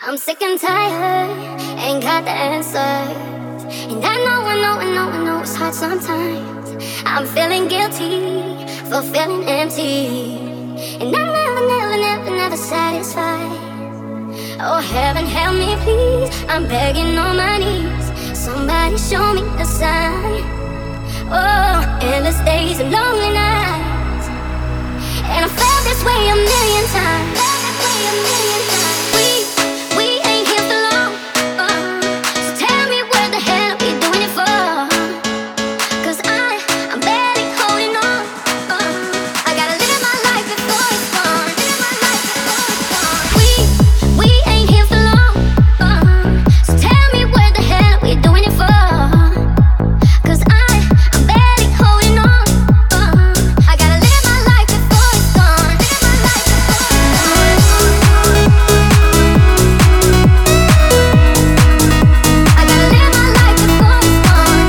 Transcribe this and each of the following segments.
I'm sick and tired, ain't got the answers. And I know it's hard sometimes. I'm feeling guilty for feeling empty. And I'm never satisfied. Oh, heaven help me please, I'm begging on my knees. Somebody show me a sign. Oh, endless days and lonely nights. And I felt this way a million times. We ain't here for long. So tell me where the hell are we doing it for? 'Cause I'm barely holding on. I gotta live my life before it's gone. We ain't here for long. So tell me where the hell are we doing it for? 'Cause I'm barely holding on. I gotta live my life before it's gone. I gotta live my life before it's gone.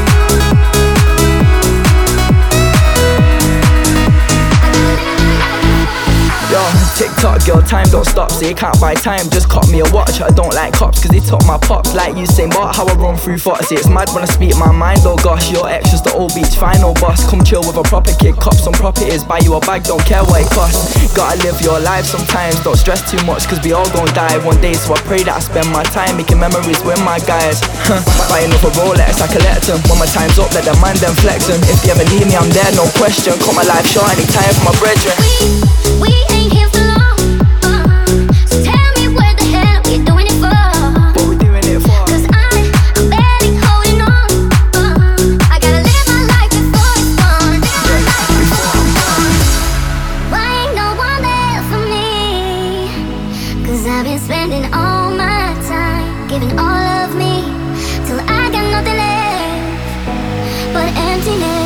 Yo, TikTok, girl, time don't stop, so you can't buy time. Just cop me a watch. I don't like cops, cause they took my pops. Like you say, but how I run through thoughts. It's mad when I speak my mind, oh gosh. Your ex just the old beach, final boss. Come chill with a proper kid, cop some properties. Buy you a bag, don't care what it costs. Gotta live your life sometimes, don't stress too much, cause we all gon' die one day. So I pray that I spend my time making memories with my guys. Buying up a Rolex, I collect them. When my time's up, let the man them flex them. If you ever need me, I'm there, no question. Cut my life short, anytime for my brethren. We ain't here for long. So tell me where the hell are we doing it for? What we doing it for? 'Cause I'm barely holding on. I gotta live my life before it's gone. Why ain't no one there for me? 'Cause I've been spending all my time giving all of me till I got nothing left but emptiness.